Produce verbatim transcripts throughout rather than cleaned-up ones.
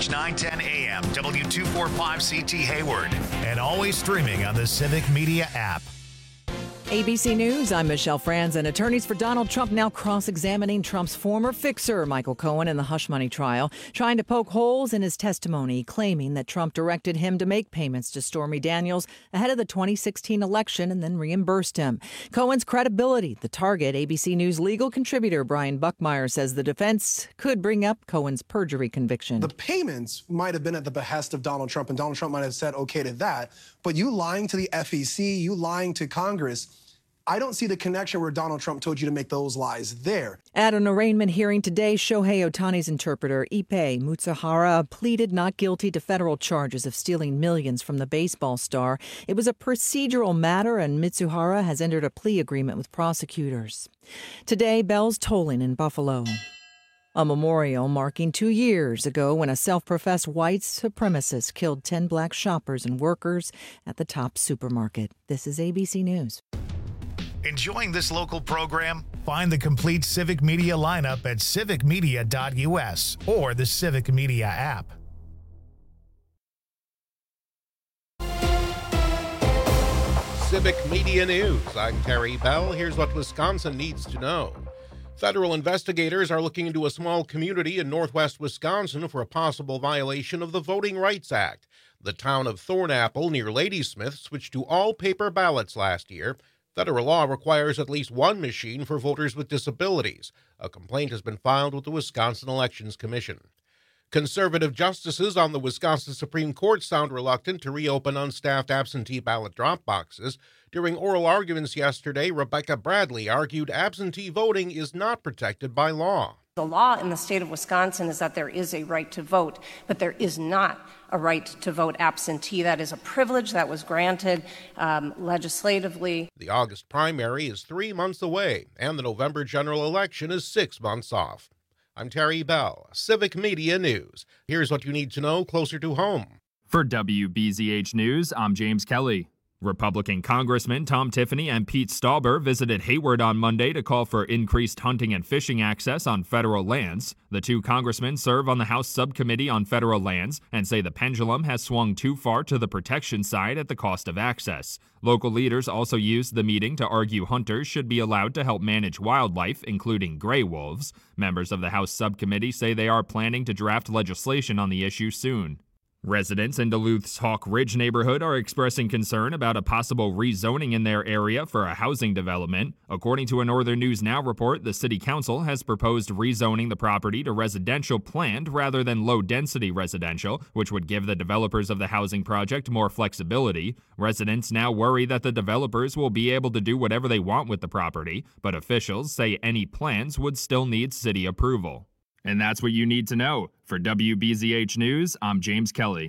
News nine ten A M, W two forty-five C T Hayward, and always streaming on the Civic Media app. A B C News, I'm Michelle Franzen. Attorneys for Donald Trump now cross-examining Trump's former fixer, Michael Cohen, in the hush money trial, trying to poke holes in his testimony, claiming that Trump directed him to make payments to Stormy Daniels ahead of the twenty sixteen election and then reimbursed him. Cohen's credibility, the target. A B C News legal contributor Brian Buckmeyer says the defense could bring up Cohen's perjury conviction. The payments might have been at the behest of Donald Trump, and Donald Trump might have said okay to that. But you lying to the F E C, you lying to Congress, I don't see the connection where Donald Trump told you to make those lies there. At an arraignment hearing today, Shohei Ohtani's interpreter, Ippei Matsuhara, pleaded not guilty to federal charges of stealing millions from the baseball star. It was a procedural matter, and Matsuhara has entered a plea agreement with prosecutors. Today, bells tolling in Buffalo. A memorial marking two years ago when a self-professed white supremacist killed ten black shoppers and workers at the Tops supermarket. This is A B C News. Enjoying this local program? Find the complete Civic Media lineup at civic media dot u s or the Civic Media app. Civic Media News. I'm Terry Bell. Here's what Wisconsin needs to know. Federal investigators are looking into a small community in northwest Wisconsin for a possible violation of the Voting Rights Act. The town of Thornapple near Ladysmith switched to all paper ballots last year. Federal law requires at least one machine for voters with disabilities. A complaint has been filed with the Wisconsin Elections Commission. Conservative justices on the Wisconsin Supreme Court sound reluctant to reopen unstaffed absentee ballot drop boxes. During oral arguments yesterday, Rebecca Bradley argued absentee voting is not protected by law. The law in the state of Wisconsin is that there is a right to vote, but there is not a right to vote absentee. That is a privilege that was granted um, legislatively. The August primary is three months away, and the November general election is six months off. I'm Terry Bell, Civic Media News. Here's what you need to know closer to home. For W B Z H News, I'm James Kelly. Republican Congressman Tom Tiffany and Pete Stauber visited Hayward on Monday to call for increased hunting and fishing access on federal lands. The two congressmen serve on the House Subcommittee on Federal Lands and say the pendulum has swung too far to the protection side at the cost of access. Local leaders also used the meeting to argue hunters should be allowed to help manage wildlife, including gray wolves. Members of the House Subcommittee say they are planning to draft legislation on the issue soon. Residents in Duluth's Hawk Ridge neighborhood are expressing concern about a possible rezoning in their area for a housing development. According to a Northern News Now report, the city council has proposed rezoning the property to residential planned rather than low-density residential, which would give the developers of the housing project more flexibility. Residents now worry that the developers will be able to do whatever they want with the property, but officials say any plans would still need city approval. And that's what you need to know. For W B Z H News, I'm James Kelly.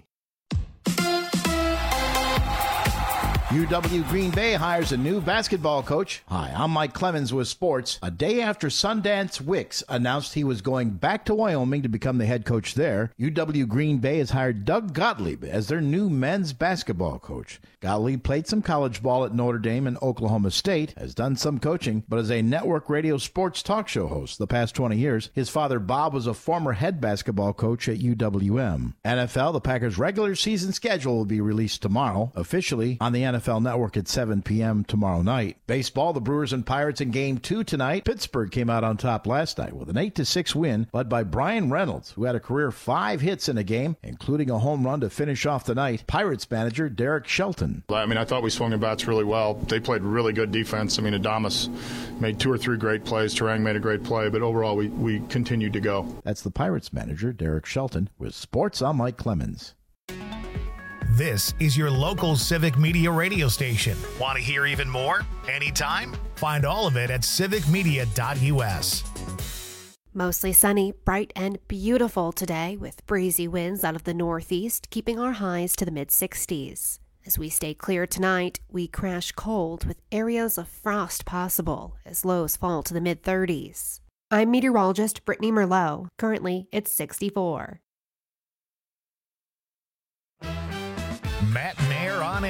U W Green Bay hires a new basketball coach. Hi, I'm Mike Clemens with sports. A day after Sundance Wicks announced he was going back to Wyoming to become the head coach there, U W Green Bay has hired Doug Gottlieb as their new men's basketball coach. Gottlieb played some college ball at Notre Dame and Oklahoma State, has done some coaching, but as a network radio sports talk show host the past twenty years, his father Bob was a former head basketball coach at U W M. N F L, the Packers' regular season schedule will be released tomorrow, officially on the N F L Network at seven p.m. tomorrow night. Baseball, the Brewers and Pirates in Game two tonight. Pittsburgh came out on top last night with an eight to six win, led by Brian Reynolds, who had a career five hits in a game, including a home run to finish off the night. Pirates manager Derek Shelton. I mean, I thought we swung the bats really well. They played really good defense. I mean, Adames made two or three great plays. Turang made a great play, but overall, we, we continued to go. That's the Pirates manager, Derek Shelton. With sports, I'm Mike Clemens. This is your local Civic Media radio station. Want to hear even more? Anytime? Find all of it at civic media dot u s. Mostly sunny, bright, and beautiful today with breezy winds out of the northeast, keeping our highs to the mid sixties. As we stay clear tonight, we crash cold with areas of frost possible as lows fall to the mid thirties. I'm meteorologist Brittany Merlot. Currently, it's sixty-four. Matt Mayer on air.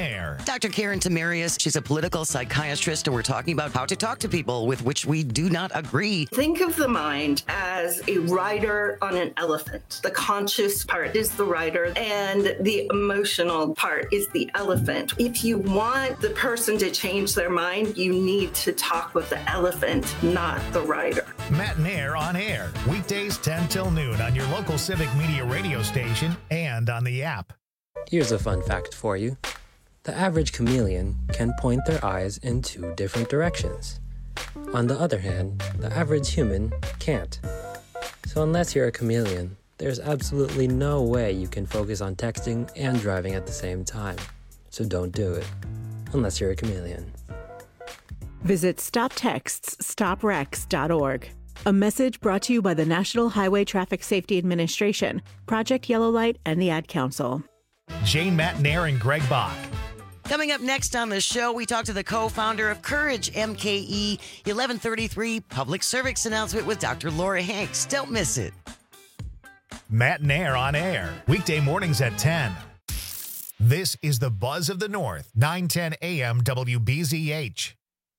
Doctor Karen Tamarius, she's a political psychiatrist, and we're talking about how to talk to people with which we do not agree. Think of the mind as a rider on an elephant. The conscious part is the rider, and the emotional part is the elephant. If you want the person to change their mind, you need to talk with the elephant, not the rider. Matt and Air on air, weekdays ten till noon on your local Civic Media radio station and on the app. Here's a fun fact for you. The average chameleon can point their eyes in two different directions. On the other hand, the average human can't. So unless you're a chameleon, there's absolutely no way you can focus on texting and driving at the same time. So don't do it, unless you're a chameleon. Visit stop texts stop wrecks dot org. A message brought to you by the National Highway Traffic Safety Administration, Project Yellow Light, and the Ad Council. Jane, Matt, and Air, and Greg Bach. Coming up next on the show, we talk to the co-founder of Courage M K E, eleven thirty-three public service announcement with Doctor Laura Hanks. Don't miss it. Matt and Air on air, weekday mornings at ten. This is the Buzz of the North, nine ten A M W B Z H.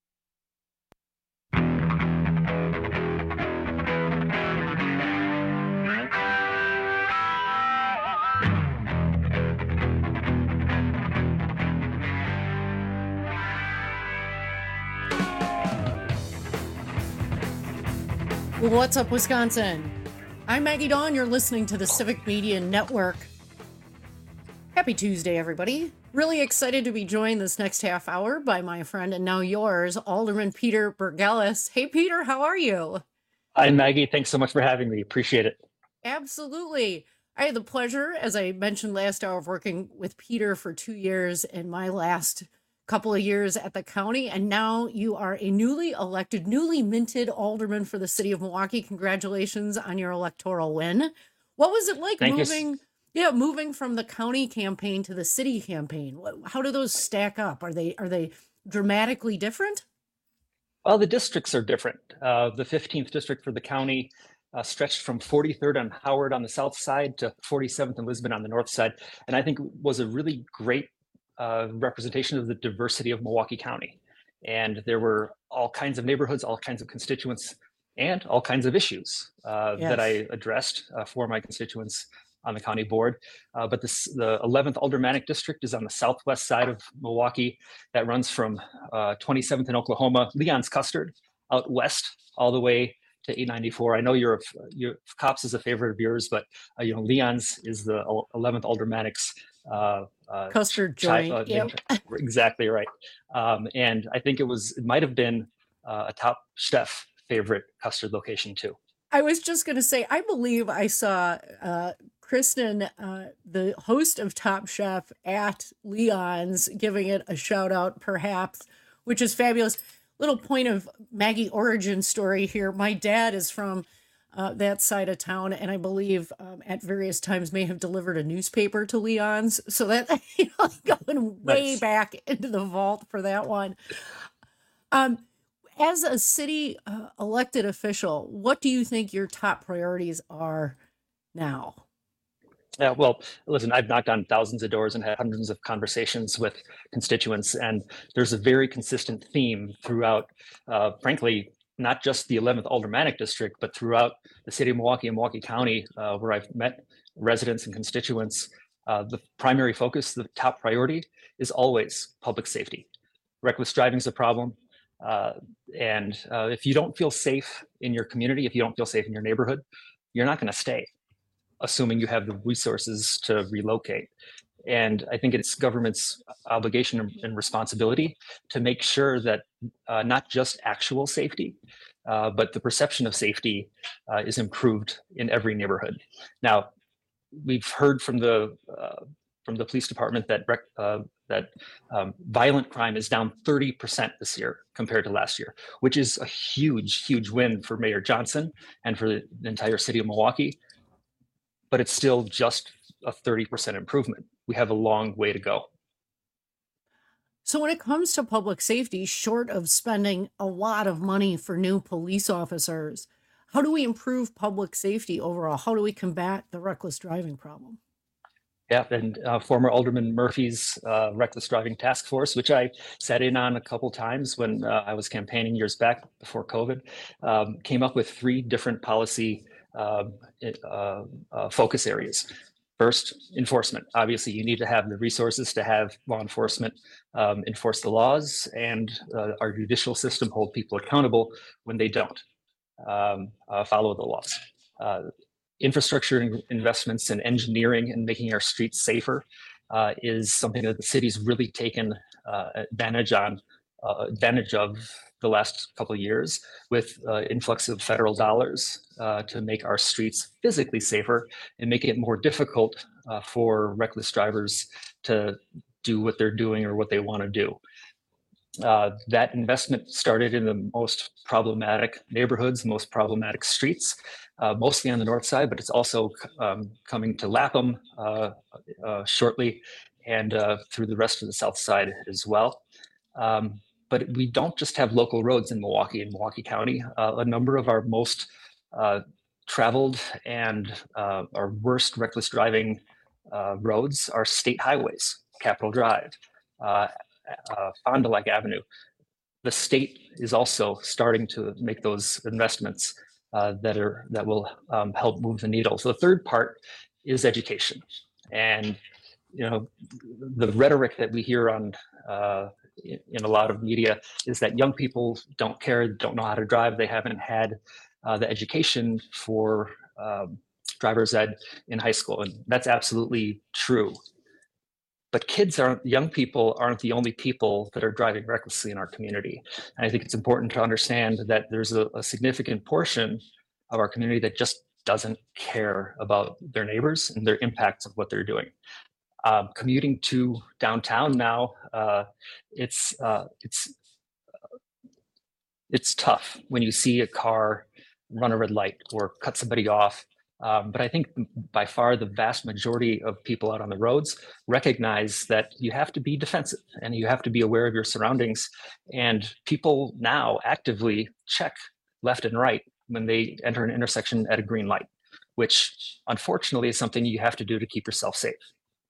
What's up, Wisconsin? I'm Maggie Dawn. You're listening to the Civic Media Network. Happy Tuesday, everybody. Really excited to be joined this next half hour by my friend and now yours, Alderman Peter Burgelis. Hey, Peter, how are you? Hi, Maggie. Thanks so much for having me. Appreciate it. Absolutely. I had the pleasure, as I mentioned last hour, of working with Peter for two years in my last couple of years at the county, and now you are a newly elected, newly minted alderman for the city of Milwaukee. Congratulations on your electoral win. What was it like Thank moving? You. Yeah, moving from the county campaign to the city campaign. How do those stack up? Are they are they dramatically different? Well, the districts are different. Uh, the fifteenth district for the county uh, stretched from forty-third on Howard on the south side to forty-seventh in Lisbon on the north side, and I think was a really great Uh, representation of the diversity of Milwaukee County. And there were all kinds of neighborhoods, all kinds of constituents, and all kinds of issues uh, Yes. that I addressed uh, for my constituents on the county board. Uh, but this, the eleventh Aldermanic District is on the southwest side of Milwaukee. That runs from uh, twenty-seventh in Oklahoma, Leon's Custard, out west all the way to eight ninety-four. I know you're, a, you're Cops is a favorite of yours, but uh, you know Leon's is the eleventh Aldermanic's uh, uh, Custard chi- joint. uh, Yep. Exactly right. Um, and I think it was, it might have been uh, a Top Chef favorite custard location too. I was just going to say, I believe I saw uh, Kristen, uh, the host of Top Chef at Leon's, giving it a shout out, perhaps, which is fabulous. Little point of Maggie origin story here. My dad is from uh, that side of town, and I believe um, at various times may have delivered a newspaper to Leon's. So that, you know, going way Nice. back into the vault for that one. Um, as a city uh, elected official, what do you think your top priorities are now? Yeah, well, listen, I've knocked on thousands of doors and had hundreds of conversations with constituents, and there's a very consistent theme throughout, uh, frankly, not just the eleventh Aldermanic District, but throughout the city of Milwaukee and Milwaukee County, uh, where I've met residents and constituents. Uh, the primary focus, the top priority, is always public safety. Reckless driving is a problem. Uh, and uh, if you don't feel safe in your community, if you don't feel safe in your neighborhood, you're not going to stay, assuming you have the resources to relocate. And I think it's government's obligation and responsibility to make sure that uh, not just actual safety, uh, but the perception of safety uh, is improved in every neighborhood. Now, we've heard from the uh, from the police department that rec- uh, that um, violent crime is down thirty percent this year compared to last year, which is a huge, huge win for Mayor Johnson and for the entire city of Milwaukee. But it's still just a thirty percent improvement. We have a long way to go. So when it comes to public safety, short of spending a lot of money for new police officers, how do we improve public safety overall? How do we combat the reckless driving problem? Yeah, and uh, former Alderman Murphy's uh, reckless driving task force, which I sat in on a couple times when uh, I was campaigning years back before COVID, um, came up with three different policy uh, uh, uh, focus areas. First, enforcement. Obviously, you need to have the resources to have law enforcement um, enforce the laws, and uh, our judicial system hold people accountable when they don't um, uh, follow the laws. Uh, infrastructure investments in engineering and making our streets safer uh, is something that the city's really taken uh, advantage on, uh, advantage of the last couple of years with uh, influx of federal dollars uh, to make our streets physically safer and make it more difficult uh, for reckless drivers to do what they're doing or what they want to do. Uh, that investment started in the most problematic neighborhoods, most problematic streets, uh, mostly on the north side, but it's also um, coming to Lapham uh, uh, shortly and uh, through the rest of the south side as well. Um, but we don't just have local roads in Milwaukee and Milwaukee County. Uh, a number of our most uh, traveled and uh, our worst reckless driving uh, roads are state highways, Capitol Drive, uh, Uh, Fond du Lac Avenue. The state is also starting to make those investments uh, that are that will um, help move the needle. So the third part is education, and you know the rhetoric that we hear on uh, in, in a lot of media is that young people don't care, don't know how to drive, they haven't had uh, the education for um, driver's ed in high school, and that's absolutely true. But kids aren't, young people aren't the only people that are driving recklessly in our community. And I think it's important to understand that there's a, a significant portion of our community that just doesn't care about their neighbors and their impacts of what they're doing. Um, commuting to downtown now, uh, it's uh, it's uh, it's tough when you see a car run a red light or cut somebody off. Um, but I think by far the vast majority of people out on the roads recognize that you have to be defensive and you have to be aware of your surroundings. And people now actively check left and right when they enter an intersection at a green light, which unfortunately is something you have to do to keep yourself safe.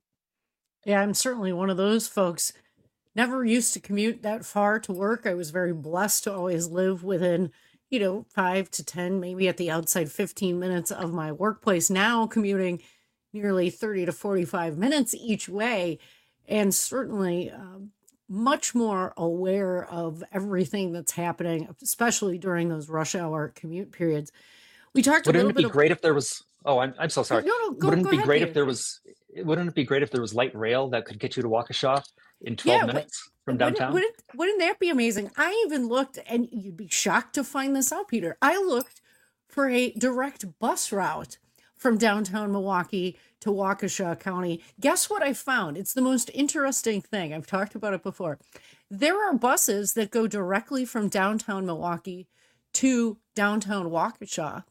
Yeah, I'm certainly one of those folks. Never used to commute that far to work. I was very blessed to always live within you know, five to ten, maybe at the outside fifteen minutes of my workplace. Now commuting nearly thirty to forty-five minutes each way, and certainly um, much more aware of everything that's happening, especially during those rush hour commute periods. We talked a Wouldn't little it be bit. great if there was? Oh, I'm I'm so sorry. No, no, go, Wouldn't go it be ahead, great Peter. if there was? Wouldn't it be great if there was light rail that could get you to Waukesha in twelve Yeah, minutes from Wouldn't, downtown? wouldn't, wouldn't that be amazing? I even looked, and you'd be shocked to find this out, Peter. I looked for a direct bus route from downtown Milwaukee to Waukesha County. Guess what I found? It's the most interesting thing. I've talked about it before. There are buses that go directly from downtown Milwaukee to downtown Waukesha,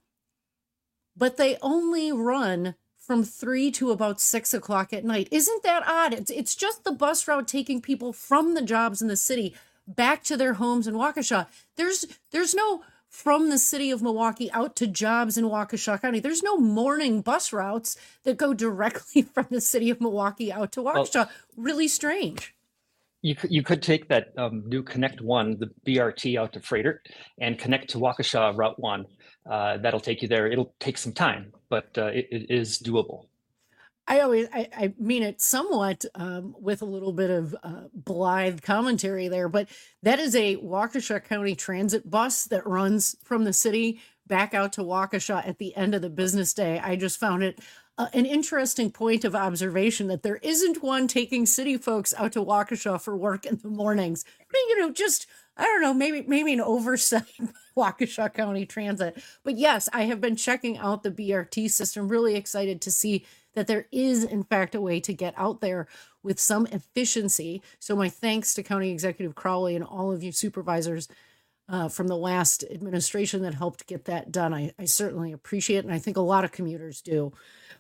but they only run from three to about six o'clock at night. Isn't that odd? It's, it's just the bus route taking people from the jobs in the city back to their homes in Waukesha. There's there's no from the city of Milwaukee out to jobs in Waukesha County. There's no morning bus routes that go directly from the city of Milwaukee out to Waukesha. Well, really strange. You could, you could take that um, new Connect One, the B R T out to Freighter, and connect to Waukesha Route One. Uh, that'll take you there. It'll take some time, but uh, it, it is doable. I always, I, I mean it somewhat um, with a little bit of uh, blithe commentary there, but that is a Waukesha County Transit bus that runs from the city back out to Waukesha at the end of the business day. I just found it uh, an interesting point of observation that there isn't one taking city folks out to Waukesha for work in the mornings. I mean, you know, just, I don't know, maybe maybe an oversight Waukesha County Transit. But yes, I have been checking out the B R T system, really excited to see that there is, in fact, a way to get out there with some efficiency. So my thanks to County Executive Crowley and all of you supervisors uh, from the last administration that helped get that done. I, I certainly appreciate it, and I think a lot of commuters do.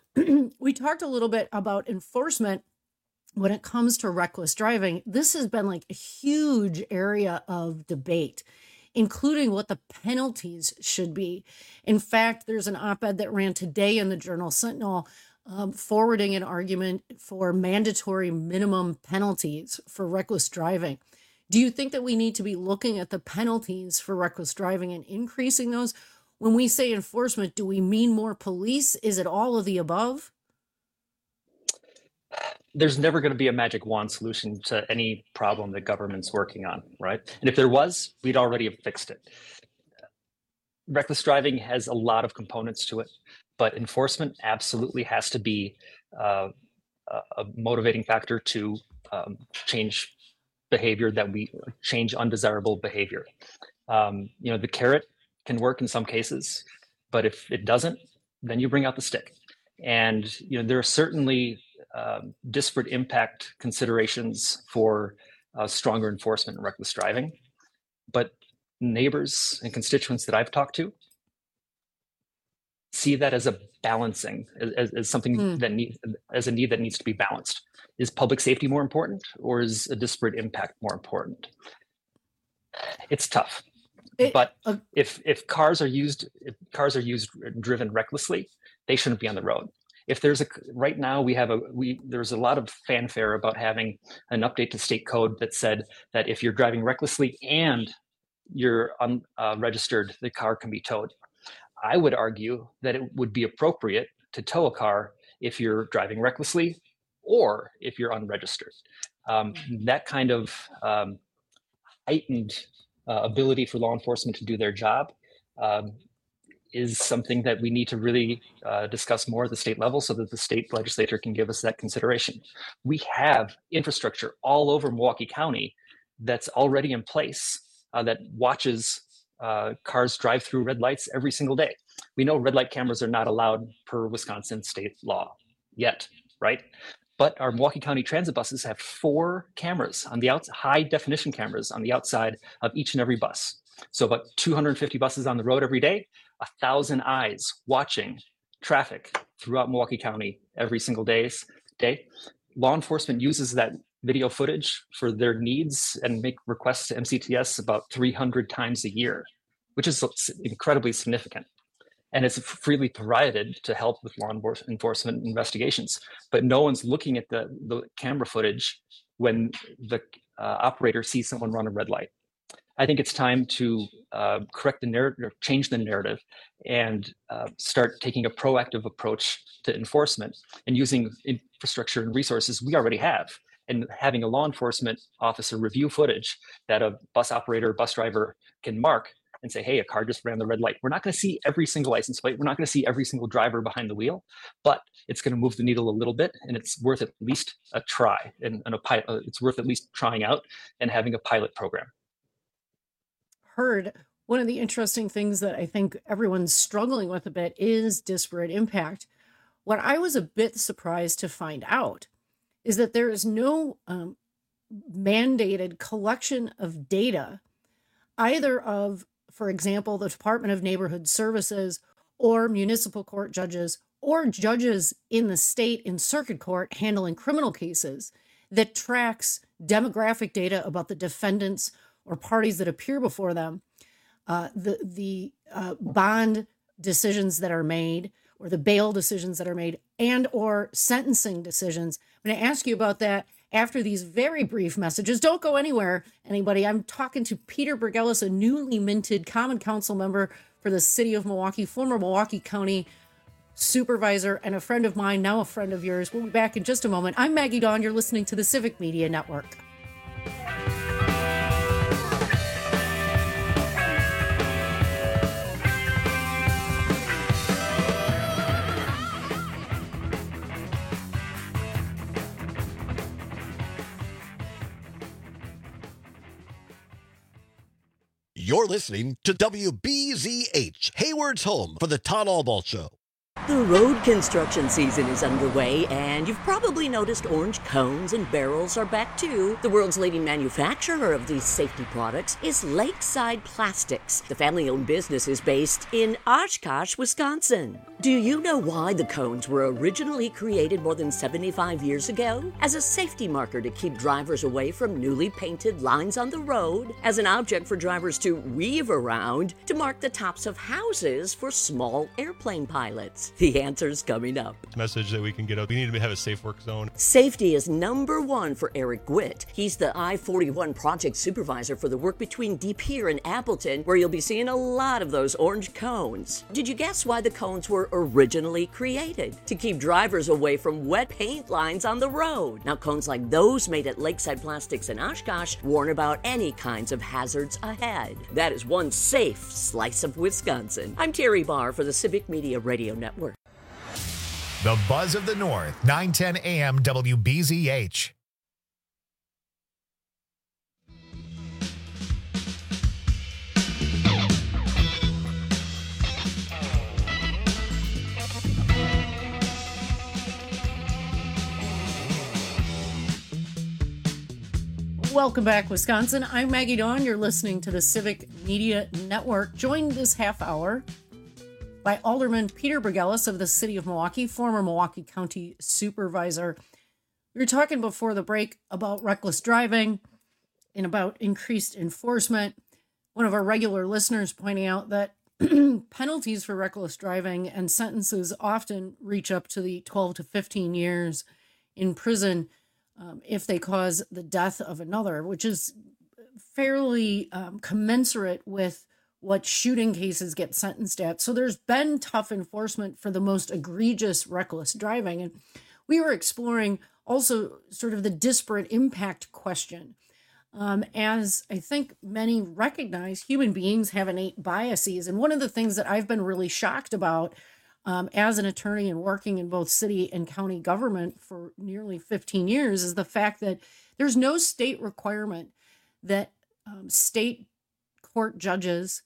We talked a little bit about enforcement when it comes to reckless driving. This has been like a huge area of debate, including what the penalties should be. In fact, there's an op-ed that ran today in the Journal Sentinel um, forwarding an argument for mandatory minimum penalties for reckless driving. Do you think that we need to be looking at the penalties for reckless driving and increasing those? When we say enforcement, do we mean more police? Is it all of the above? There's never going to be a magic wand solution to any problem that government's working on, right? And if there was, we'd already have fixed it. Reckless driving has a lot of components to it, but enforcement absolutely has to be uh, a motivating factor to um, change behavior that we change undesirable behavior. Um, you know, the carrot can work in some cases, but if it doesn't, then you bring out the stick. And, you know, there are certainly um, disparate impact considerations for uh, stronger enforcement in reckless driving, but neighbors and constituents that I've talked to see that as a balancing, as, as something mm. that needs, as a need that needs to be balanced. Is public safety more important, or is a disparate impact more important? It's tough, it, but uh, if if cars are used, if cars are used driven recklessly, they shouldn't be on the road. If there's a right now we have a we there's a lot of fanfare about having an update to state code that said that if you're driving recklessly and you're unregistered, uh, the car can be towed. I would argue that it would be appropriate to tow a car if you're driving recklessly or if you're unregistered. Um, that kind of um, heightened uh, ability for law enforcement to do their job um, is something that we need to really uh, discuss more at the state level so that the state legislature can give us that consideration. We have infrastructure all over Milwaukee County that's already in place uh, that watches uh, cars drive through red lights every single day. We know red light cameras are not allowed per Wisconsin state law yet, right? But our Milwaukee County transit buses have four cameras on the outside, high definition cameras on the outside of each and every bus. So about two hundred fifty buses on the road every day, a thousand eyes watching traffic throughout Milwaukee County every single days, day. Law enforcement uses that video footage for their needs and make requests to M C T S about three hundred times a year, which is incredibly significant. And it's freely provided to help with law enforcement investigations. But no one's looking at the, the camera footage when the uh, operator sees someone run a red light. I think it's time to uh, correct the narrative, change the narrative, and uh, start taking a proactive approach to enforcement and using infrastructure and resources we already have. And having a law enforcement officer review footage that a bus operator, bus driver can mark and say, hey, a car just ran the red light. We're not going to see every single license plate. We're not going to see every single driver behind the wheel, but it's going to move the needle a little bit, and it's worth at least a try, and, and a pilot, it's worth at least trying out and having a pilot program. Heard. One of the interesting things that I think everyone's struggling with a bit is disparate impact. What I was a bit surprised to find out is that there is no um, mandated collection of data, either of, for example, the Department of Neighborhood Services or municipal court judges or judges in the state in circuit court handling criminal cases that tracks demographic data about the defendants or parties that appear before them, uh, the, the uh, bond decisions that are made or the bail decisions that are made and or sentencing decisions. I'm going to ask you about that after these very brief messages. Don't go anywhere, anybody. I'm talking to Peter Bergelis, a newly minted Common Council member for the city of Milwaukee, former Milwaukee County supervisor, and a friend of mine, now a friend of yours. We'll be back in just a moment. I'm Maggie Dawn. You're listening to the Civic Media Network. You're listening to W B Z H, Hayward's home for the Todd Albaugh Show. The road construction season is underway, and you've probably noticed orange cones and barrels are back too. The world's leading manufacturer of these safety products is Lakeside Plastics. The family-owned business is based in Oshkosh, Wisconsin. Do you know why the cones were originally created more than seventy-five years ago? As a safety marker to keep drivers away from newly painted lines on the road, as an object for drivers to weave around, to mark the tops of houses for small airplane pilots. The answer's coming up. Message that we can get out. We need to have a safe work zone. Safety is number one for Eric Gwitt. He's the I forty-one project supervisor for the work between De Pere and Appleton, where you'll be seeing a lot of those orange cones. Did you guess why the cones were originally created? To keep drivers away from wet paint lines on the road. Now, cones like those made at Lakeside Plastics in Oshkosh warn about any kinds of hazards ahead. That is one safe slice of Wisconsin. I'm Terry Barr for the Civic Media Radio Network. The Buzz of the North, nine ten A M W B Z H. Welcome back, Wisconsin. I'm Maggie Dawn. You're listening to the Civic Media Network. Joined this half hour by Alderman Peter Bergelis of the City of Milwaukee, former Milwaukee County Supervisor. We were talking before the break about reckless driving and about increased enforcement. One of our regular listeners pointing out that penalties for reckless driving and sentences often reach up to the twelve to fifteen years in prison um, if they cause the death of another, which is fairly um, commensurate with what shooting cases get sentenced at. So there's been tough enforcement for the most egregious reckless driving. And we were exploring also sort of the disparate impact question. Um, as I think many recognize, human beings have innate biases. And one of the things that I've been really shocked about um, as an attorney and working in both city and county government for nearly fifteen years is the fact that there's no state requirement that um, state court judges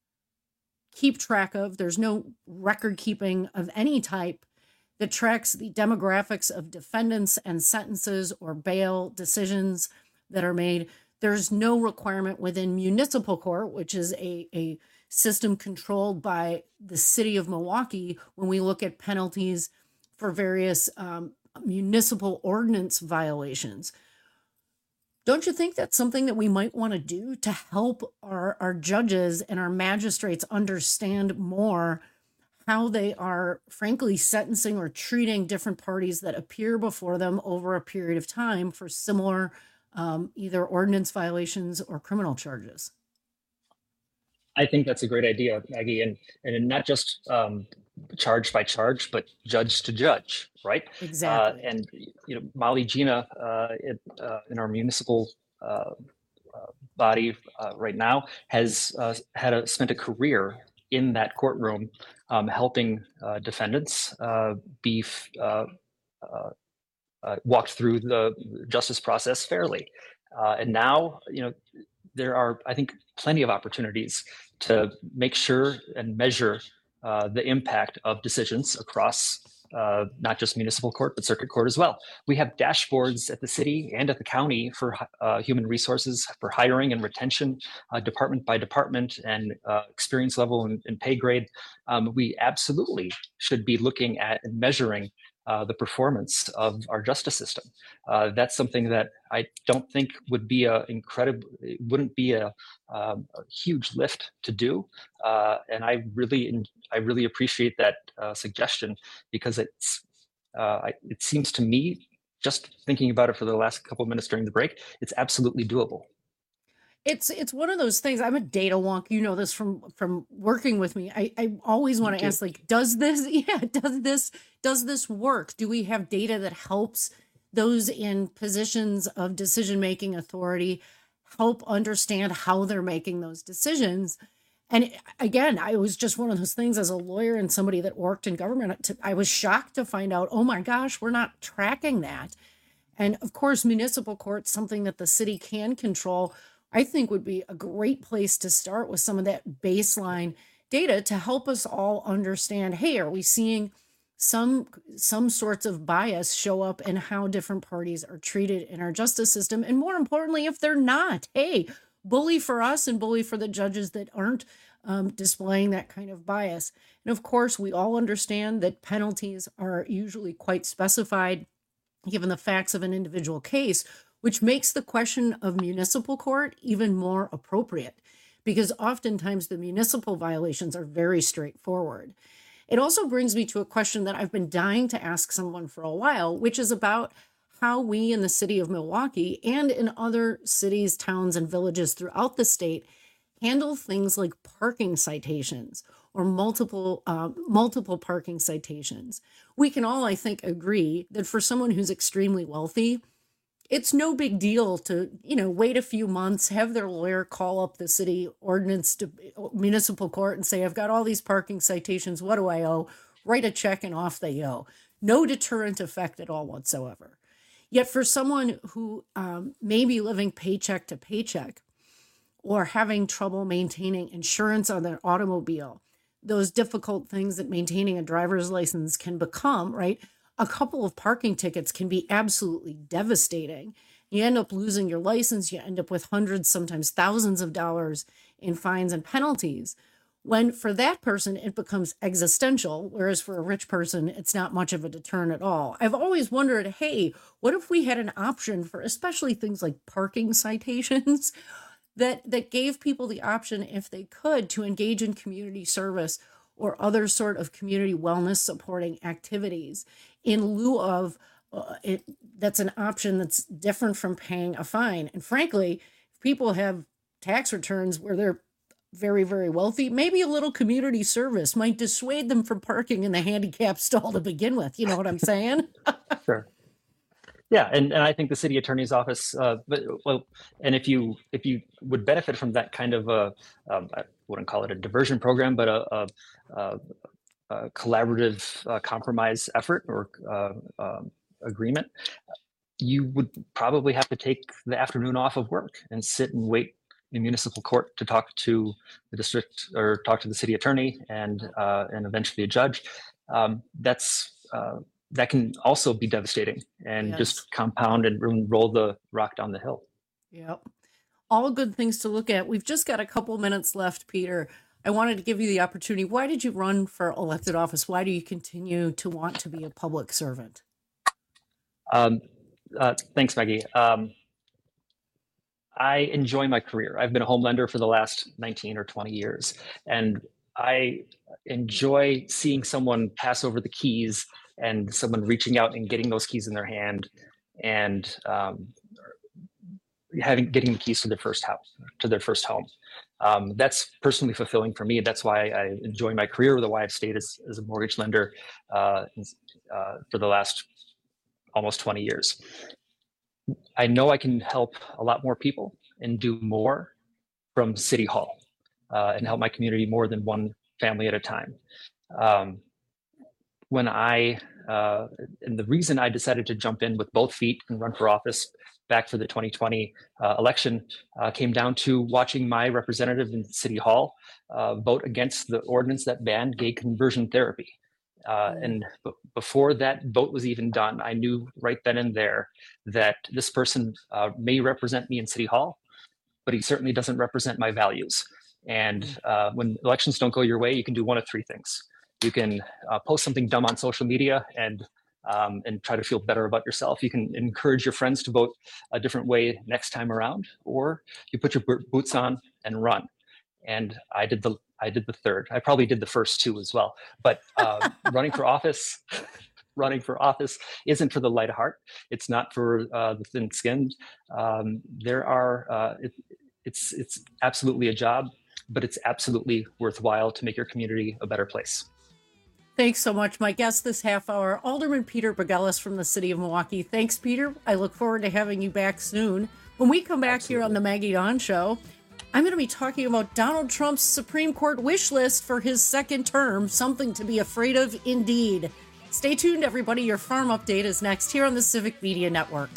keep track of. There's no record keeping of any type that tracks the demographics of defendants and sentences or bail decisions that are made. There's no requirement within municipal court, which is a, a system controlled by the city of Milwaukee, when we look at penalties for various um, municipal ordinance violations. Don't you think that's something that we might want to do to help our, our judges and our magistrates understand more how they are, frankly, sentencing or treating different parties that appear before them over a period of time for similar um, either ordinance violations or criminal charges? I think that's a great idea, Maggie, and and not just um, charge by charge, but judge to judge, right? Exactly. Uh, and you know, Molly Gina uh, it, uh, in our municipal uh, uh, body uh, right now has uh, had a, spent a career in that courtroom, um, helping uh, defendants uh, be uh, uh, uh, walked through the justice process fairly, uh, and now you know. There are, I think, plenty of opportunities to make sure and measure uh, the impact of decisions across uh, not just municipal court, but circuit court as well. We have dashboards at the city and at the county for uh, human resources, for hiring and retention, uh, department by department, and uh, experience level and, and pay grade. Um, we absolutely should be looking at and measuring Uh, the performance of our justice system. Uh, that's something that I don't think would be a incredible, it wouldn't be a, um, a huge lift to do. Uh, and I really, I really appreciate that uh, suggestion, because it's, uh, I, it seems to me, just thinking about it for the last couple of minutes during the break, it's absolutely doable. It's it's one of those things. I'm a data wonk. You know this from from working with me. I, I always want to ask, like, does this, yeah, does this, does this work? Do we have data that helps those in positions of decision-making authority help understand how they're making those decisions? And again, I was just one of those things as a lawyer and somebody that worked in government. To, I was shocked to find out, oh my gosh, we're not tracking that. And of course, municipal court's something that the city can control. I think would be a great place to start with some of that baseline data to help us all understand, hey, are we seeing some some sorts of bias show up in how different parties are treated in our justice system? And more importantly, if they're not, hey, bully for us and bully for the judges that aren't um, displaying that kind of bias. And of course, we all understand that penalties are usually quite specified given the facts of an individual case, which makes the question of municipal court even more appropriate, because oftentimes the municipal violations are very straightforward. It also brings me to a question that I've been dying to ask someone for a while, which is about how we in the city of Milwaukee and in other cities, towns, and villages throughout the state handle things like parking citations or multiple uh, multiple parking citations. We can all, I think, agree that for someone who's extremely wealthy, it's no big deal to, you know, wait a few months, have their lawyer call up the city ordinance to municipal court and say, I've got all these parking citations. What do I owe? Write a check and off they go. No deterrent effect at all whatsoever. Yet for someone who um, may be living paycheck to paycheck or having trouble maintaining insurance on their automobile, those difficult things that maintaining a driver's license can become, right? A couple of parking tickets can be absolutely devastating. You end up losing your license. You end up with hundreds, sometimes thousands of dollars in fines and penalties. When for that person, it becomes existential, whereas for a rich person, it's not much of a deterrent at all. I've always wondered, hey, what if we had an option for especially things like parking citations that, that gave people the option, if they could, to engage in community service or other sort of community wellness supporting activities in lieu of uh, it. That's an option that's different from paying a fine. And frankly, if people have tax returns where they're very, very wealthy, maybe a little community service might dissuade them from parking in the handicap stall to begin with. You know what I'm saying? Sure. Yeah, and, and I think the city attorney's office, uh, but, well, and if you if you would benefit from that kind of a, um, I wouldn't call it a diversion program, but a, a, a, a collaborative uh, compromise effort or uh, um, agreement, you would probably have to take the afternoon off of work and sit and wait in municipal court to talk to the district or talk to the city attorney and uh, and eventually a judge. Um, that's uh, that can also be devastating and Yes. just compound and roll the rock down the hill. Yep. All good things to look at. We've just got a couple minutes left, Peter. I wanted to give you the opportunity. Why did you run for elected office? Why do you continue to want to be a public servant? Um, uh, thanks, Maggie. Um, I enjoy my career. I've been a home lender for the last nineteen or twenty years, and I enjoy seeing someone pass over the keys and someone reaching out and getting those keys in their hand and um, having getting the keys to their first house, to their first home. Um, that's personally fulfilling for me. That's why I enjoy my career, the why I've stayed as, as a mortgage lender uh, uh, for the last almost twenty years. I know I can help a lot more people and do more from City Hall uh, and help my community more than one family at a time. Um, when I, uh, and the reason I decided to jump in with both feet and run for office back for the twenty twenty uh, election uh, came down to watching my representative in City Hall uh, vote against the ordinance that banned gay conversion therapy. Uh, and b- before that vote was even done, I knew right then and there that this person uh, may represent me in City Hall, but he certainly doesn't represent my values. And uh, when elections don't go your way, you can do one of three things. You can uh, post something dumb on social media and um, and try to feel better about yourself. You can encourage your friends to vote a different way next time around, or you put your bo- boots on and run. And I did the I did the third. I probably did the first two as well. But uh, running for office, running for office isn't for the light of heart. It's not for uh, the thin-skinned. Um, there are. Uh, it, it's it's absolutely a job, but it's absolutely worthwhile to make your community a better place. Thanks so much. My guest this half hour, Alderman Peter Bourgelis from the city of Milwaukee. Thanks, Peter. I look forward to having you back soon. When we come back absolutely. Here on the Maggie Dawn Show, I'm going to be talking about Donald Trump's Supreme Court wish list for his second term, something to be afraid of indeed. Stay tuned, everybody. Your farm update is next here on the Civic Media Network.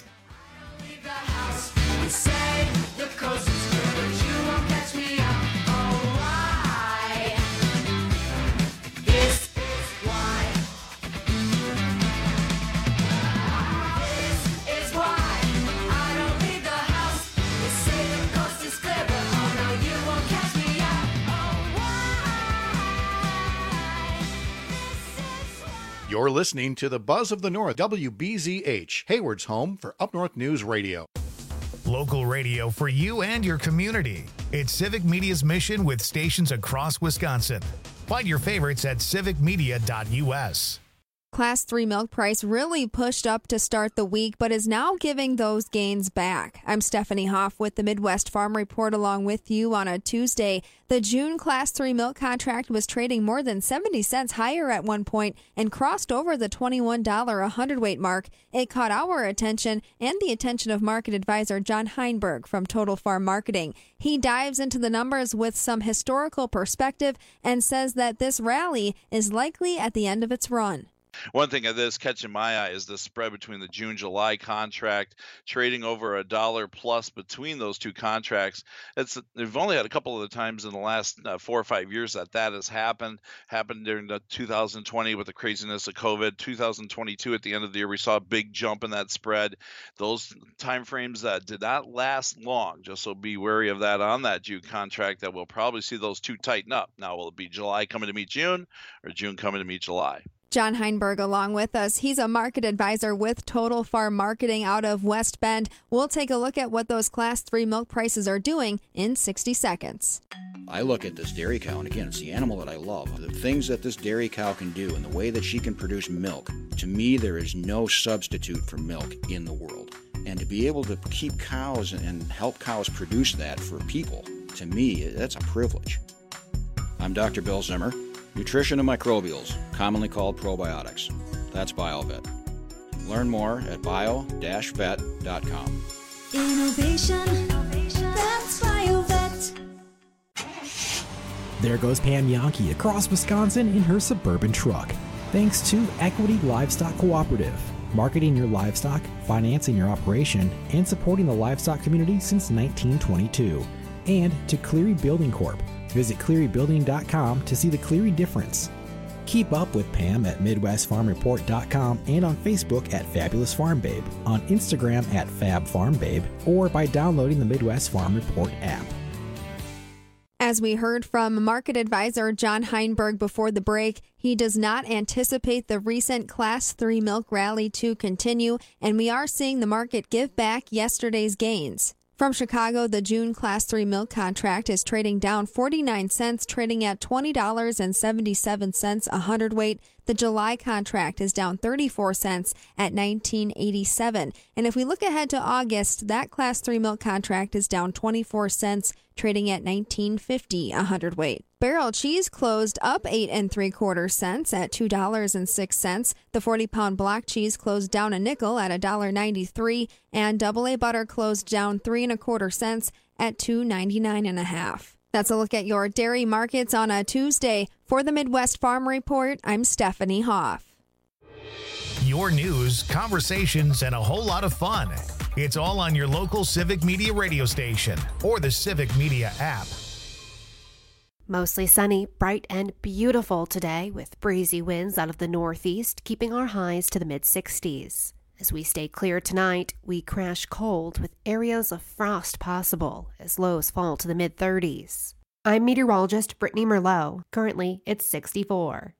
You're listening to the Buzz of the North, W B Z H, Hayward's home for Up North News Radio. Local radio for you and your community. It's Civic Media's mission with stations across Wisconsin. Find your favorites at civic media dot u s. Class three milk price really pushed up to start the week, but is now giving those gains back. I'm Stephanie Hoff with the Midwest Farm Report along with you on a Tuesday. The June Class three milk contract was trading more than seventy cents higher at one point and crossed over the twenty-one dollars a hundredweight mark. It caught our attention and the attention of market advisor John Heinberg from Total Farm Marketing. He dives into the numbers with some historical perspective and says that this rally is likely at the end of its run. One thing that is catching my eye is the spread between the June-July contract, trading over a dollar plus between those two contracts. It's They've only had a couple of the times in the last uh, four or five years that that has happened. Happened during the two thousand twenty with the craziness of COVID. two thousand twenty-two at the end of the year, we saw a big jump in that spread. Those time frames that did not last long, just so be wary of that on that June contract, that we'll probably see those two tighten up. Now, will it be July coming to meet June or June coming to meet July? John Heinberg along with us. He's a market advisor with Total Farm Marketing out of West Bend. We'll take a look at what those Class three milk prices are doing in sixty seconds. I look at this dairy cow, and again, it's the animal that I love. The things that this dairy cow can do and the way that she can produce milk, to me, there is no substitute for milk in the world. And to be able to keep cows and help cows produce that for people, to me, that's a privilege. I'm Doctor Bill Zimmer. Nutrition and microbials, commonly called probiotics. That's BioVet. Learn more at bio dash vet dot com. Innovation, that's BioVet. There goes Pam Yankee across Wisconsin in her Suburban truck. Thanks to Equity Livestock Cooperative, marketing your livestock, financing your operation, and supporting the livestock community since nineteen twenty-two. And to Cleary Building Corp. Visit cleary building dot com to see the Cleary difference. Keep up with Pam at midwest farm report dot com and on Facebook at Fabulous Farm Babe, on Instagram at Fab Farm Babe, or by downloading the Midwest Farm Report app. As we heard from market advisor John Heinberg before the break, he does not anticipate the recent Class three milk rally to continue, and we are seeing the market give back yesterday's gains. From Chicago, the June Class three milk contract is trading down forty-nine cents, trading at twenty dollars and seventy-seven cents a hundredweight. The July contract is down thirty-four cents at nineteen eighty-seven. And if we look ahead to August, that Class three milk contract is down twenty-four cents, trading at nineteen fifty a hundredweight. Barrel cheese closed up eight and three quarter cents at two dollars and six cents. The forty pound block cheese closed down a nickel at one dollar and ninety-three cents, and double A butter closed down three and a quarter cents at two ninety-nine and a half. That's a look at your dairy markets on a Tuesday. For the Midwest Farm Report, I'm Stephanie Hoff. Your news, conversations, and a whole lot of fun. It's all on your local Civic Media radio station or the Civic Media app. Mostly sunny, bright, and beautiful today with breezy winds out of the northeast, keeping our highs to the mid sixties. As we stay clear tonight, we crash cold with areas of frost possible as lows fall to the mid thirties. I'm meteorologist Brittany Merlot. Currently, it's sixty-four.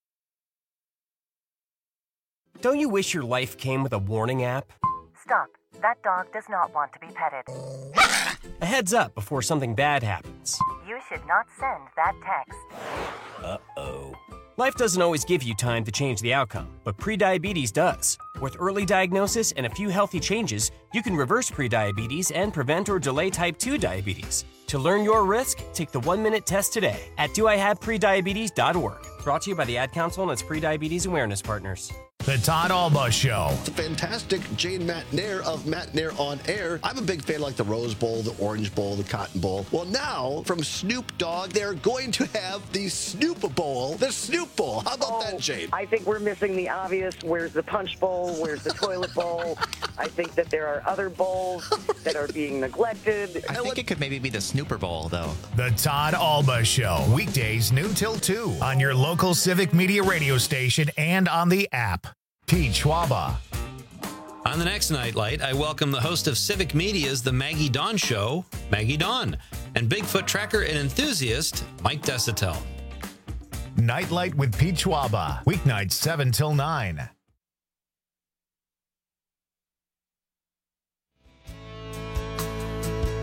Don't you wish your life came with a warning app? Stop. That dog does not want to be petted. A heads up before something bad happens. You should not send that text. Uh-oh. Life doesn't always give you time to change the outcome, but prediabetes does. With early diagnosis and a few healthy changes, you can reverse prediabetes and prevent or delay type two diabetes. To learn your risk, take the one-minute test today at do I have prediabetes dot org. Brought to you by the Ad Council and its prediabetes awareness partners. The Todd Alba Show. It's a fantastic Jane McNair of McNair on Air. I'm a big fan like the Rose Bowl, the Orange Bowl, the Cotton Bowl. Well, now, from Snoop Dogg, they're going to have the Snoop Bowl, the Snoop Bowl. How about oh, that, Jane? I think we're missing the obvious. Where's the Punch Bowl? Where's the Toilet Bowl? I think that there are other bowls that are being neglected. I think it could maybe be the Snooper Bowl, though. The Todd Alba Show. Weekdays, noon till two on your local Civic Media radio station and on the app. Pete Schwaba. On the next Nightlight, I welcome the host of Civic Media's The Maggie Dawn Show, Maggie Dawn, and Bigfoot tracker and enthusiast, Mike Desitel. Nightlight with Pete Schwaba. Weeknights seven till nine.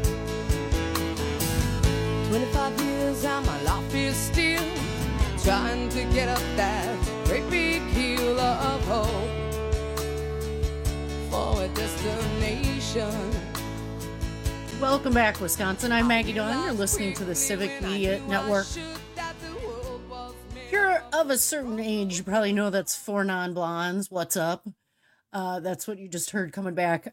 twenty-five years and my life is still trying Welcome back, Wisconsin. I'm Maggie Dawn. You're listening to the Civic Media Network. If you're of a certain age, you probably know that's Four Non-Blondes. What's up? Uh, that's what you just heard coming back.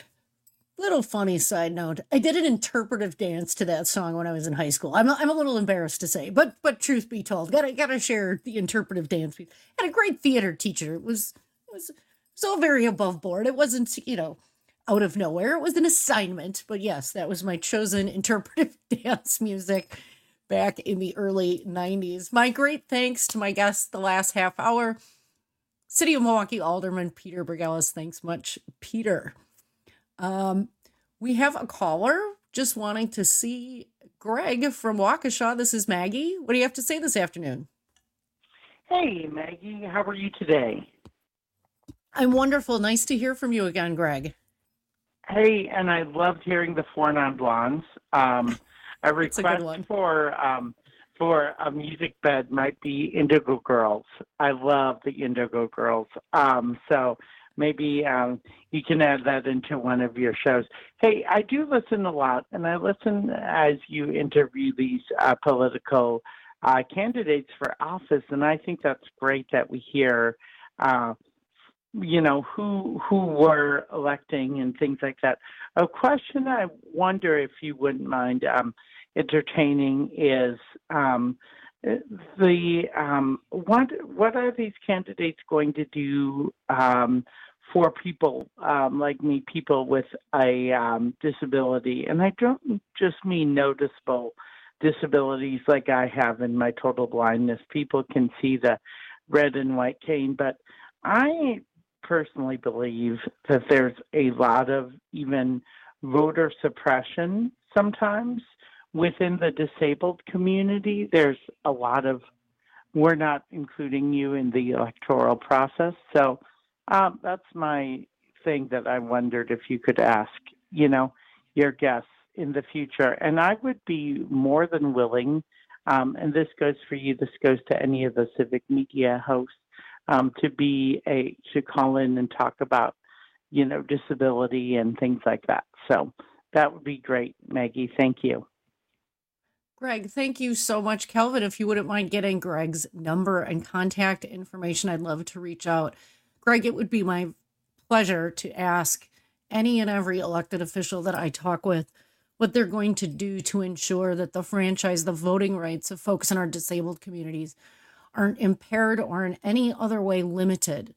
Little funny side note. I did an interpretive dance to that song when I was in high school. I'm a, I'm a little embarrassed to say, but but truth be told, gotta gotta share the interpretive dance. I had a great theater teacher. It was it was, it was all very above board. It wasn't, you know, out of nowhere. It was an assignment. But yes, that was my chosen interpretive dance music back in the early nineties. My great thanks to my guest the last half hour, City of Milwaukee Alderman Peter Bergelis. Thanks much, Peter. Um, we have a caller just wanting to see Greg from Waukesha. This is Maggie. What do you have to say this afternoon? Hey, Maggie. How are you today? I'm wonderful. Nice to hear from you again, Greg. Hey, and I loved hearing the Four Non-Blondes. Um, a That's a request good one. for um, for a music bed might be Indigo Girls. I love the Indigo Girls. Um, so maybe um, you can add that into one of your shows. Hey, I do listen a lot, and I listen as you interview these uh, political uh, candidates for office, and I think that's great that we hear, uh, you know, who who we're electing and things like that. A question I wonder if you wouldn't mind um, entertaining is um, the um, what what are these candidates going to do um, for people um, like me, people with a um, disability? And I don't just mean noticeable disabilities like I have in my total blindness. People can see the red and white cane, but I personally believe that there's a lot of even voter suppression sometimes within the disabled community. There's a lot of, we're not including you in the electoral process. So um, that's my thing that I wondered if you could ask, you know, your guests in the future. And I would be more than willing, um, and this goes for you, this goes to any of the civic media hosts, um, to be a, to call in and talk about, you know, disability and things like that. So that would be great, Maggie. Thank you. Greg, thank you so much. Kelvin, if you wouldn't mind getting Greg's number and contact information, I'd love to reach out. Greg, it would be my pleasure to ask any and every elected official that I talk with what they're going to do to ensure that the franchise, the voting rights of folks in our disabled communities aren't impaired or in any other way limited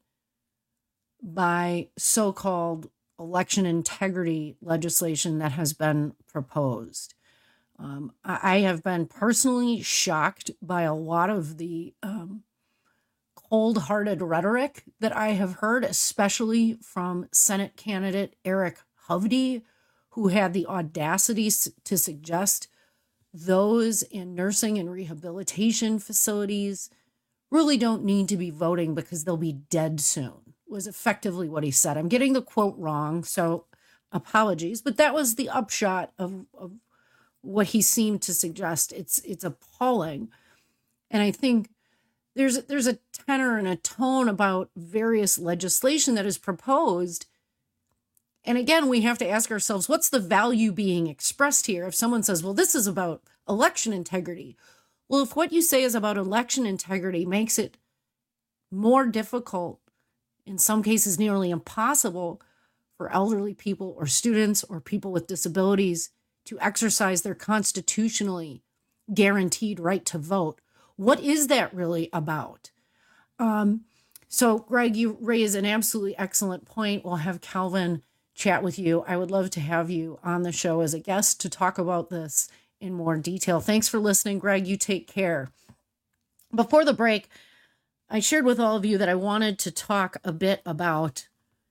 by so-called election integrity legislation that has been proposed. Um, I have been personally shocked by a lot of the um, cold-hearted rhetoric that I have heard, especially from Senate candidate Eric Hovde, who had the audacity to suggest those in nursing and rehabilitation facilities really don't need to be voting because they'll be dead soon, was effectively what he said. I'm getting the quote wrong, so apologies, but that was the upshot of, of what he seemed to suggest. It's it's appalling. And I think there's there's a tenor and a tone about various legislation that is proposed. And again, we have to ask ourselves, what's the value being expressed here? If someone says, well, this is about election integrity. Well, if what you say is about election integrity makes it more difficult, in some cases nearly impossible, for elderly people or students or people with disabilities to exercise their constitutionally guaranteed right to vote, what is that really about? Um, so, Greg, you raise an absolutely excellent point. We'll have Calvin chat with you. I would love to have you on the show as a guest to talk about this in more detail. Thanks for listening, Greg. You take care. Before the break, I shared with all of you that I wanted to talk a bit about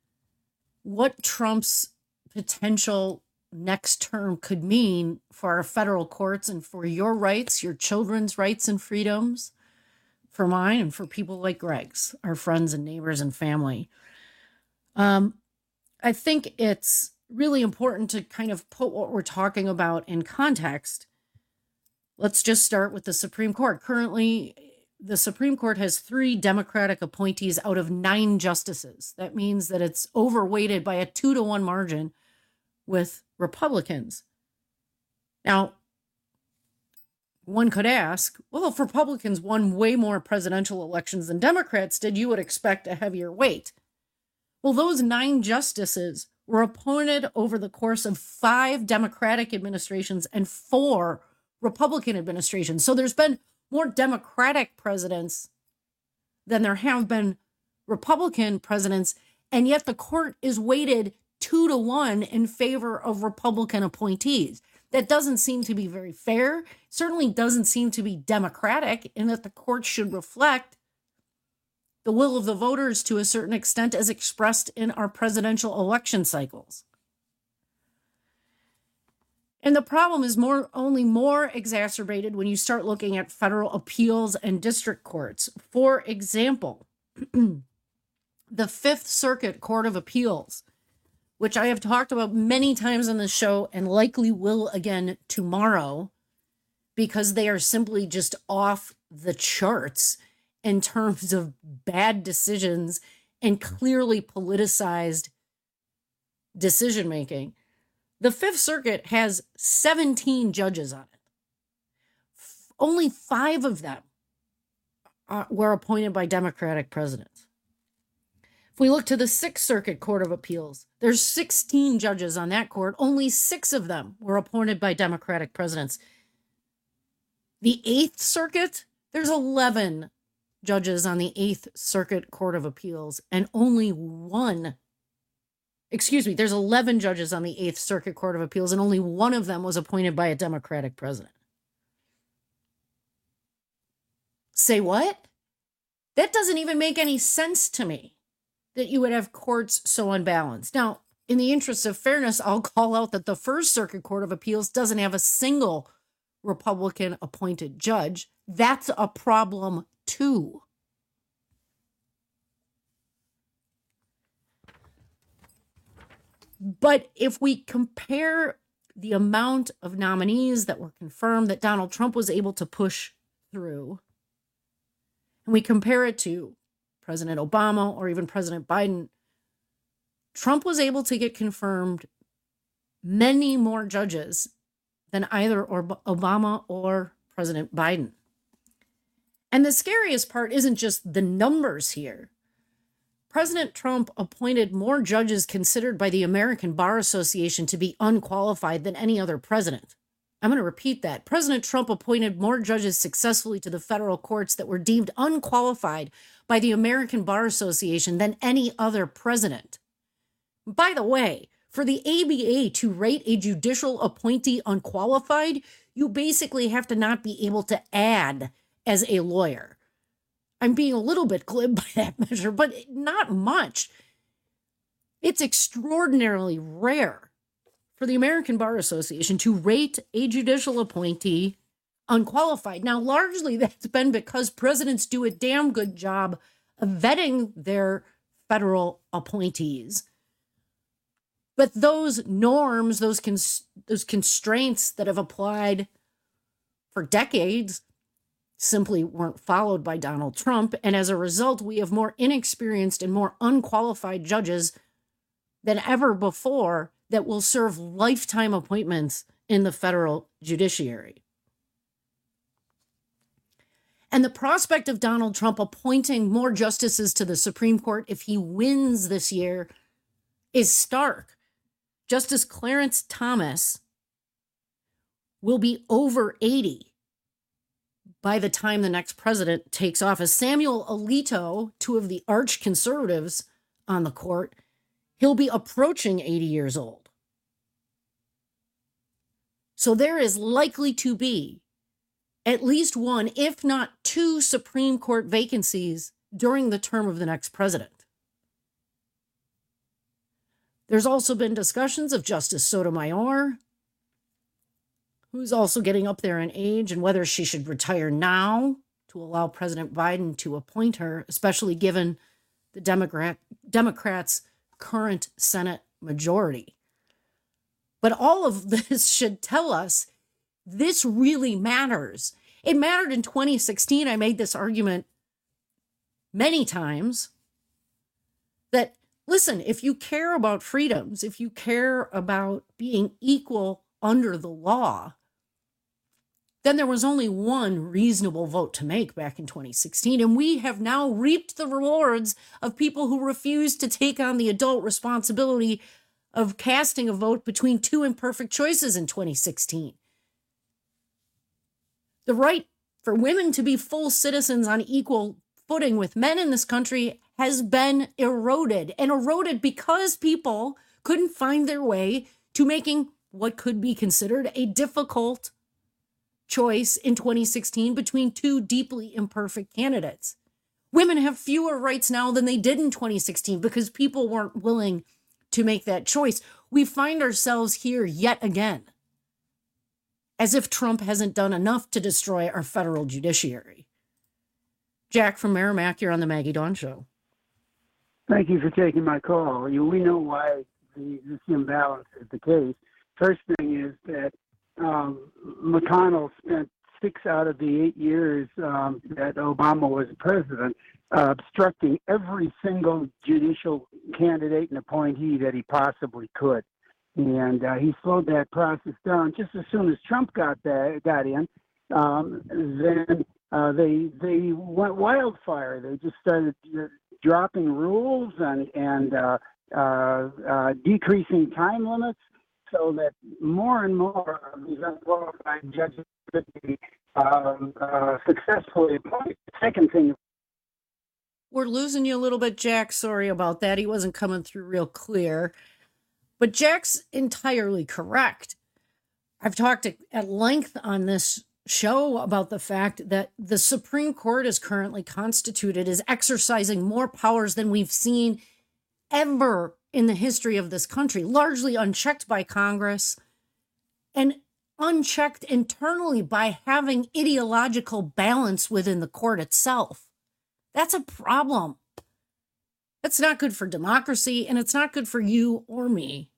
what Trump's potential next term could mean for our federal courts and for your rights, your children's rights and freedoms, for mine and for people like Greg's, our friends and neighbors and family. Um, I think it's really important to kind of put what we're talking about in context. Let's just start with the Supreme Court. Currently, the Supreme Court has three Democratic appointees out of nine justices. That means that it's overweighted by a two to one margin with Republicans. Now, one could ask, well, if Republicans won way more presidential elections than Democrats did, you would expect a heavier weight. Well, those nine justices were appointed over the course of five Democratic administrations and four Republican administrations. So there's been more Democratic presidents than there have been Republican presidents, and yet the court is weighted two to one in favor of Republican appointees. That doesn't seem to be very fair. Certainly doesn't seem to be democratic, in that the court should reflect the will of the voters to a certain extent as expressed in our presidential election cycles. And the problem is more only more exacerbated when you start looking at federal appeals and district courts. For example, the Fifth Circuit Court of Appeals, which I have talked about many times on the show and likely will again tomorrow, because they are simply just off the charts in terms of bad decisions and clearly politicized decision-making. The Fifth Circuit has seventeen judges on it. F- only five of them are, were appointed by Democratic presidents. If we look to the Sixth Circuit Court of Appeals, there's sixteen judges on that court. Only six of them were appointed by Democratic presidents. The Eighth Circuit, there's eleven judges on the Eighth Circuit Court of Appeals, and only one, excuse me, there's eleven judges on the Eighth Circuit Court of Appeals, and only one of them was appointed by a Democratic president. Say what? That doesn't even make any sense to me, that you would have courts so unbalanced. Now, in the interest of fairness, I'll call out that the First Circuit Court of Appeals doesn't have a single Republican appointed judge. That's a problem too. But if we compare the amount of nominees that were confirmed that Donald Trump was able to push through, and we compare it to President Obama or even President Biden, Trump was able to get confirmed many more judges than either Obama or President Biden. And the scariest part isn't just the numbers here. President Trump appointed more judges considered by the American Bar Association to be unqualified than any other president. I'm going to repeat that. President Trump appointed more judges successfully to the federal courts that were deemed unqualified by the American Bar Association than any other president. By the way, for the A B A to rate a judicial appointee unqualified, you basically have to not be able to add as a lawyer. I'm being a little bit glib by that measure, but not much. It's extraordinarily rare for the American Bar Association to rate a judicial appointee unqualified. Now, largely that's been because presidents do a damn good job of vetting their federal appointees. But those norms, those cons- those constraints that have applied for decades simply weren't followed by Donald Trump. And as a result, we have more inexperienced and more unqualified judges than ever before that will serve lifetime appointments in the federal judiciary. And the prospect of Donald Trump appointing more justices to the Supreme Court if he wins this year is stark. Justice Clarence Thomas will be over eighty by the time the next president takes office. Samuel Alito, two of the arch conservatives on the court, he'll be approaching eighty years old. So there is likely to be at least one, if not two, Supreme Court vacancies during the term of the next president. There's also been discussions of Justice Sotomayor, who's also getting up there in age, and whether she should retire now to allow President Biden to appoint her, especially given the Democrat, Democrats' current Senate majority. But all of this should tell us this really matters. It mattered in twenty sixteen. I made this argument many times that, listen, if you care about freedoms, if you care about being equal under the law, then there was only one reasonable vote to make back in twenty sixteen. And we have now reaped the rewards of people who refused to take on the adult responsibility of casting a vote between two imperfect choices in twenty sixteen. The right for women to be full citizens on equal footing with men in this country has been eroded, and eroded because people couldn't find their way to making what could be considered a difficult choice in twenty sixteen between two deeply imperfect candidates. Women have fewer rights now than they did in twenty sixteen because people weren't willing to make that choice. We find ourselves here yet again, as if Trump hasn't done enough to destroy our federal judiciary. Jack from Merrimack, you're on the Maggie Dawn Show. Thank you for taking my call. You, we know why the, this imbalance is the case. First thing is that um, McConnell spent six out of the eight years um, that Obama was president uh, obstructing every single judicial candidate and appointee that he possibly could. And uh, he slowed that process down. Just as soon as Trump got that, got in, um, then uh, they they went wildfire. They just started uh, dropping rules and and uh, uh, uh, decreasing time limits, so that more and more of these unqualified judges could be um, uh, successfully appointed. Second thing. We're losing you a little bit, Jack. Sorry about that. He wasn't coming through real clear. But Jack's entirely correct. I've talked at length on this show about the fact that the Supreme Court is currently constituted is exercising more powers than we've seen ever in the history of this country, largely unchecked by Congress and unchecked internally by having ideological balance within the court itself. That's a problem. That's not good for democracy, and it's not good for you or me.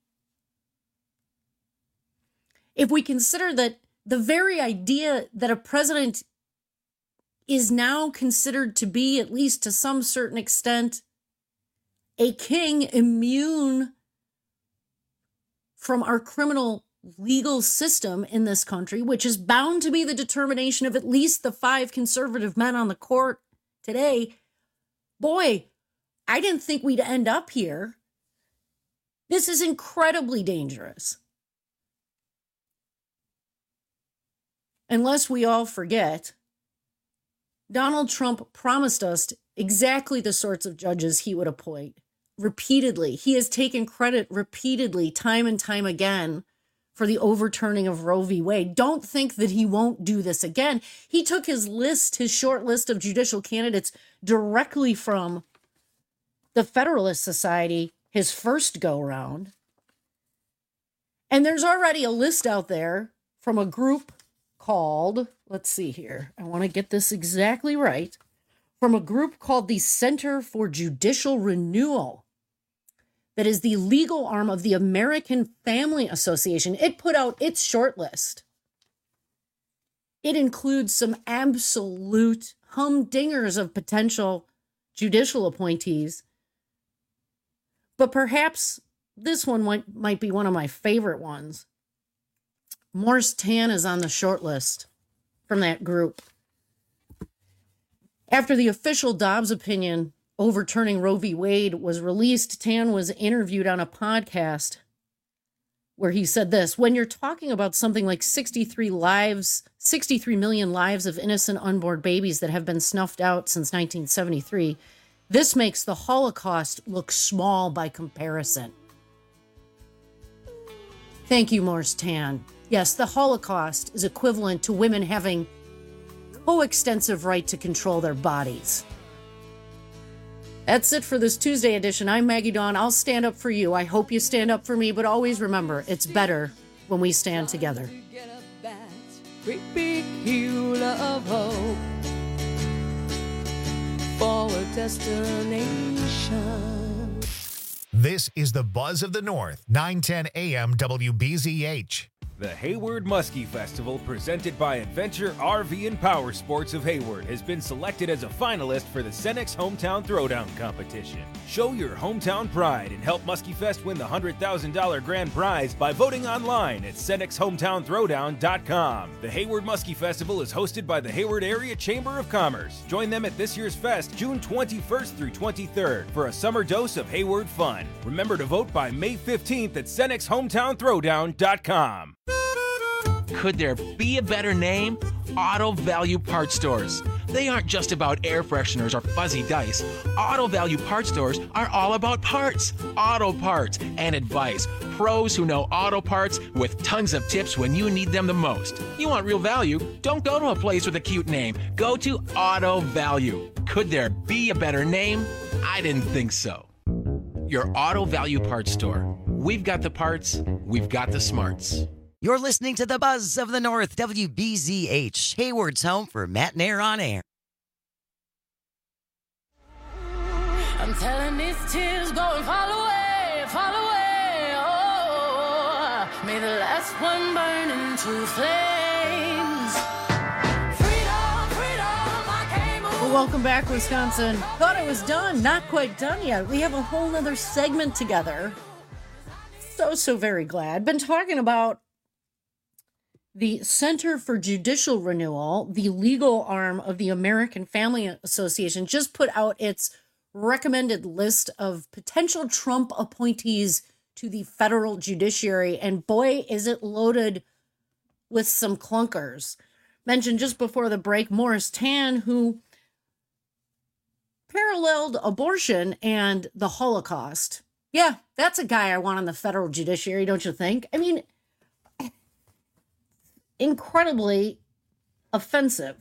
If we consider that the very idea that a president is now considered to be, at least to some certain extent, a king immune from our criminal legal system in this country, which is bound to be the determination of at least the five conservative men on the court today, boy, I didn't think we'd end up here. This is incredibly dangerous. Unless we all forget, Donald Trump promised us exactly the sorts of judges he would appoint repeatedly. He has taken credit repeatedly, time and time again, for the overturning of Roe v. Wade. Don't think that he won't do this again. He took his list, his short list of judicial candidates directly from the Federalist Society, his first go-round. And there's already a list out there from a group called, let's see here, I want to get this exactly right, from a group called the Center for Judicial Renewal, that is the legal arm of the American Family Association. It put out its short list. It includes some absolute humdingers of potential judicial appointees. But perhaps this one might, might be one of my favorite ones. Morris Tan is on the short list from that group. After the official Dobbs opinion overturning Roe v. Wade was released, Tan was interviewed on a podcast where he said this: when you're talking about something like sixty-three lives, sixty-three million lives of innocent unborn babies that have been snuffed out since nineteen seventy-three, this makes the Holocaust look small by comparison. Thank you, Morris Tan. Yes, the Holocaust is equivalent to women having coextensive right to control their bodies. That's it for this Tuesday edition. I'm Maggie Dawn. I'll stand up for you. I hope you stand up for me, but always remember, it's better when we stand together. Great big hill of hope for a destination. This is the Buzz of the North, nine ten A M W B Z H. The Hayward Muskie Festival, presented by Adventure R V and Power Sports of Hayward, has been selected as a finalist for the Cenex Hometown Throwdown competition. Show your hometown pride and help Muskie Fest win the one hundred thousand dollars grand prize by voting online at Cenex Hometown Throwdown dot com. The Hayward Muskie Festival is hosted by the Hayward Area Chamber of Commerce. Join them at this year's fest, June twenty-first through twenty-third, for a summer dose of Hayward fun. Remember to vote by May fifteenth at Cenex Hometown Throwdown dot com. Could there be a better name? Auto Value Parts Stores. They aren't just about air fresheners or fuzzy dice. Auto Value Parts Stores are all about parts, auto parts, and advice. Pros who know auto parts with tons of tips when you need them the most. You want real value? Don't go to a place with a cute name. Go to Auto Value. Could there be a better name? I didn't think so. Your Auto Value Parts Store. We've got the parts, we've got the smarts. You're listening to the Buzz of the North, W B Z H, Hayward's home for Matt Nair on Air. I'm telling these tears go and fall away, fall away. Oh, may the last one burn into flames. Freedom, freedom, I came away. Well, welcome back, Wisconsin. Thought it was done. Not quite done yet. We have a whole nother segment together. So, so very glad. Been talking about the Center for Judicial Renewal, the legal arm of the American Family Association, just put out its recommended list of potential Trump appointees to the federal judiciary. And boy, is it loaded with some clunkers. Mentioned just before the break, Morris Tan, who paralleled abortion and the Holocaust. Yeah, that's a guy I want on the federal judiciary, don't you think? I mean, incredibly offensive.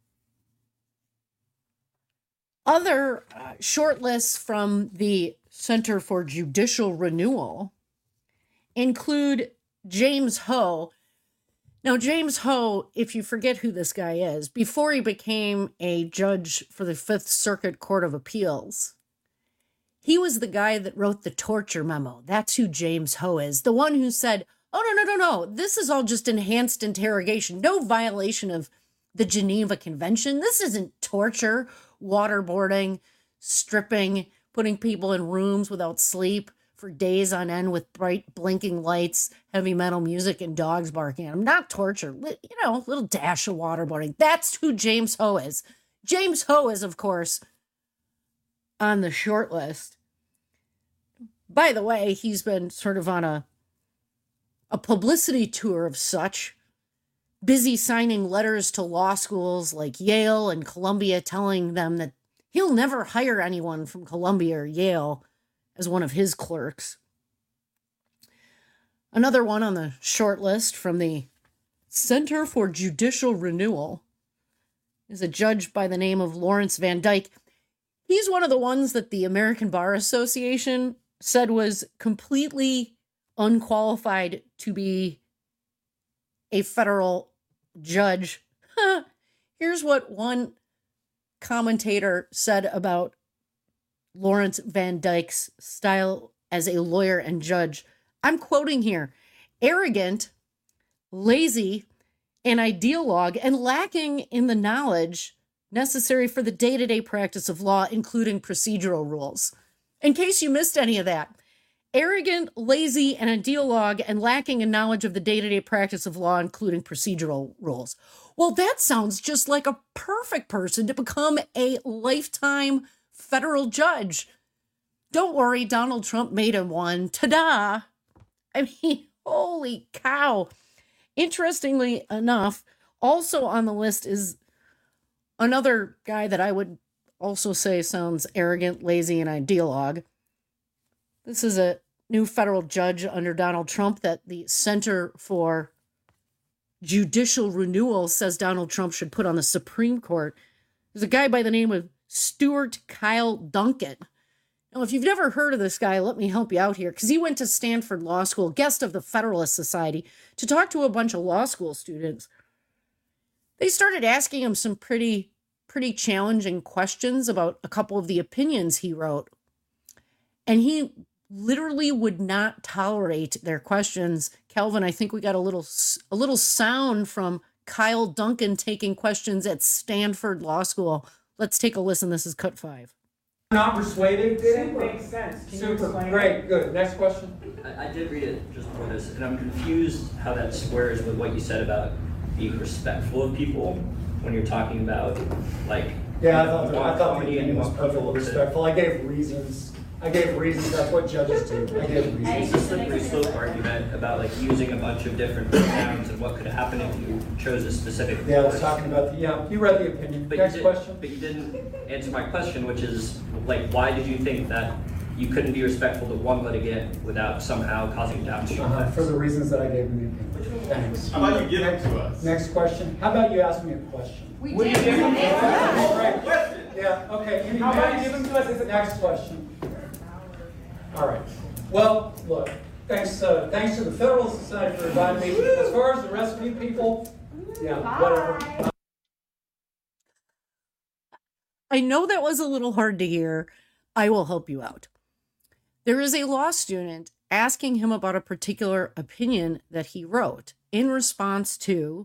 Other uh, shortlists from the Center for Judicial Renewal include James Ho. Now, James Ho, if you forget who this guy is, before he became a judge for the Fifth Circuit Court of Appeals, he was the guy that wrote the torture memo. That's who James Ho is. The one who said, oh, no, no, no, no. This is all just enhanced interrogation. No violation of the Geneva Convention. This isn't torture, waterboarding, stripping, putting people in rooms without sleep for days on end with bright blinking lights, heavy metal music, and dogs barking at them. Not torture. You know, a little dash of waterboarding. That's who James Ho is. James Ho is, of course, on the short list. By the way, he's been sort of on a a publicity tour of such, busy signing letters to law schools like Yale and Columbia, telling them that he'll never hire anyone from Columbia or Yale as one of his clerks. Another one on the short list from the Center for Judicial Renewal is a judge by the name of Lawrence Van Dyke. He's one of the ones that the American Bar Association said was completely unqualified to be a federal judge. Here's what one commentator said about Lawrence Van Dyke's style as a lawyer and judge. I'm quoting here: arrogant, lazy, an ideologue, and lacking in the knowledge necessary for the day-to-day practice of law, including procedural rules. In case you missed any of that, arrogant, lazy, and ideologue, and lacking in knowledge of the day-to-day practice of law, including procedural rules. Well, that sounds just like a perfect person to become a lifetime federal judge. Don't worry, Donald Trump made him one. Ta-da! I mean, holy cow. Interestingly enough, also on the list is another guy that I would also say sounds arrogant, lazy, and ideologue. This is a new federal judge under Donald Trump that the Center for Judicial Renewal says Donald Trump should put on the Supreme Court. There's a guy by the name of Stuart Kyle Duncan. Now, if you've never heard of this guy, let me help you out here, because he went to Stanford Law School, guest of the Federalist Society, to talk to a bunch of law school students. They started asking him some pretty, pretty challenging questions about a couple of the opinions he wrote. And he literally would not tolerate their questions. Calvin, I think we got a little a little sound from Kyle Duncan taking questions at Stanford Law School. Let's take a listen. This is cut five. Not persuaded? Didn't make sense. Can you Super. explain Great. it? Good. Next question. I, I did read it just before this, and I'm confused how that squares with what you said about being respectful of people when you're talking about, like, Yeah, I thought, I thought the comedy and opinion was want perfectly people to- respectful. I gave reasons. I gave reasons. That's what judges do. I gave It's reasons. a slippery slope argument about like using a bunch of different pronouns and what could happen if you chose a specific. Yeah, I was word. talking about the, yeah, you read the opinion. But Next you did, question. But you didn't answer my question, which is like, why did you think that you couldn't be respectful to one litigant without somehow causing downstream Uh-huh, effects? for the reasons that I gave in the opinion. Thanks. How about you give it to us? Next question. How about you ask me a question? We Will you did. give him a All right. Yeah, okay. Any How about you next? give him to us as a Next question. All right. Well, look, thanks, uh, thanks to the Federal Society for inviting me. As far as the rest of you people, yeah, whatever. I know that was a little hard to hear. I will help you out. There is a law student asking him about a particular opinion that he wrote in response to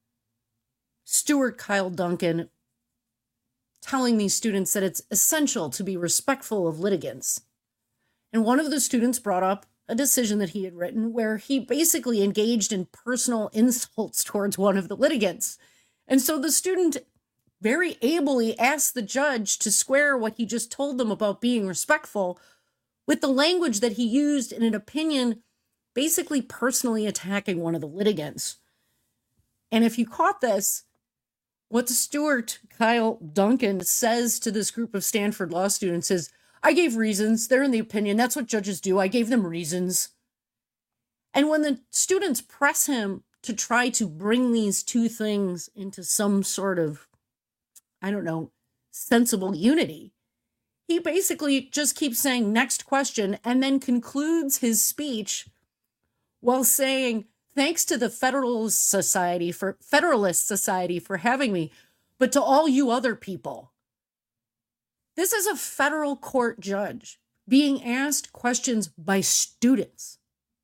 Stuart Kyle Duncan telling these students that it's essential to be respectful of litigants. And one of the students brought up a decision that he had written where he basically engaged in personal insults towards one of the litigants. And so the student very ably asked the judge to square what he just told them about being respectful with the language that he used in an opinion basically personally attacking one of the litigants. And if you caught this, what Stuart Kyle Duncan says to this group of Stanford law students is, I gave reasons. They're in the opinion. That's what judges do. I gave them reasons. And when the students press him to try to bring these two things into some sort of, I don't know, sensible unity, he basically just keeps saying, next question, and then concludes his speech while saying, thanks to the Federalist Society for Federalist Society for having me, but to all you other people. This is a federal court judge being asked questions by students.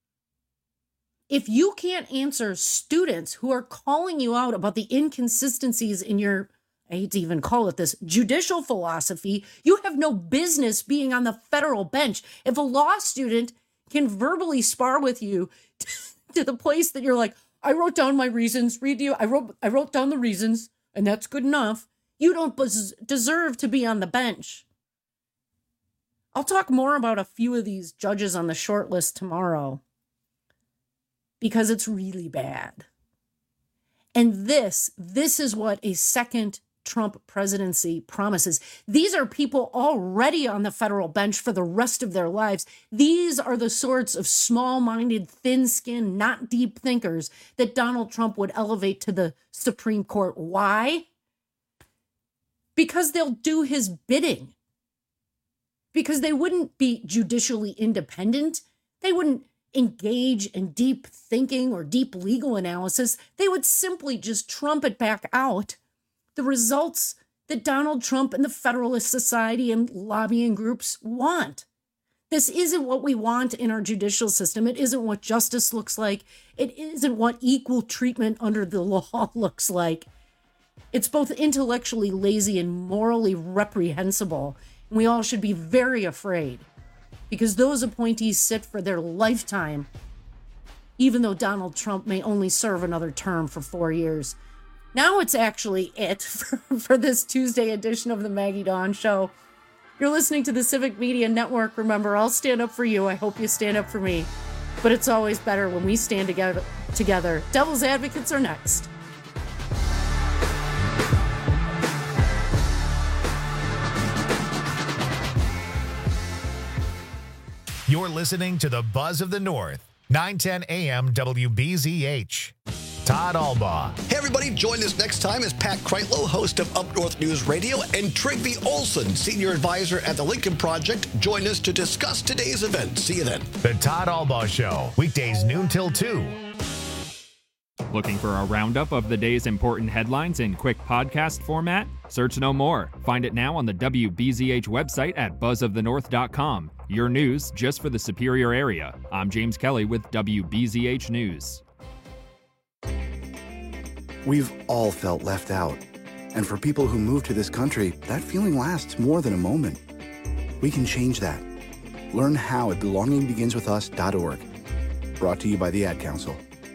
If you can't answer students who are calling you out about the inconsistencies in your, I hate to even call it this, judicial philosophy, you have no business being on the federal bench. If a law student can verbally spar with you to the place that you're like, I wrote down my reasons, read to you, I wrote, I wrote down the reasons, and that's good enough, you don't bes- deserve to be on the bench. I'll talk more about a few of these judges on the short list tomorrow because it's really bad. And this, this is what a second Trump presidency promises. These are people already on the federal bench for the rest of their lives. These are the sorts of small-minded, thin-skinned, not deep thinkers that Donald Trump would elevate to the Supreme Court. Why? Because they'll do his bidding. Because they wouldn't be judicially independent. They wouldn't engage in deep thinking or deep legal analysis. They would simply just trumpet back out the results that Donald Trump and the Federalist Society and lobbying groups want. This isn't what we want in our judicial system. It isn't what justice looks like. It isn't what equal treatment under the law looks like. It's both intellectually lazy and morally reprehensible. And we all should be very afraid because those appointees sit for their lifetime, even though Donald Trump may only serve another term for four years. Now it's actually it for, for this Tuesday edition of the Maggie Dawn Show. You're listening to the Civic Media Network. Remember, I'll stand up for you. I hope you stand up for me. But it's always better when we stand together. together. Devil's Advocates are next. You're listening to the Buzz of the North, nine ten A M W B Z H. Todd Albaugh. Hey, everybody, join us next time as Pat Kreitlow, host of Up North News Radio, and Trigby Olson, senior advisor at the Lincoln Project, join us to discuss today's event. See you then. The Todd Albaugh Show, weekdays noon till two. Looking for a roundup of the day's important headlines in quick podcast format? Search no more. Find it now on the W B Z H website at buzz of the north dot com. Your news just for the Superior area. I'm James Kelly with W B Z H News. We've all felt left out. And for people who move to this country, that feeling lasts more than a moment. We can change that. Learn how at belonging begins with us dot org. Brought to you by the Ad Council.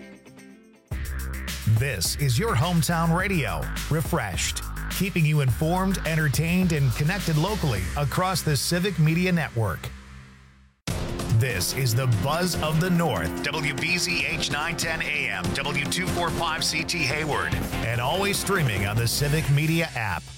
This is your hometown radio, refreshed, keeping you informed, entertained, and connected locally across the Civic Media Network. This is the Buzz of the North, W B Z H nine ten A M, W two forty-five C T Hayward, and always streaming on the Civic Media app.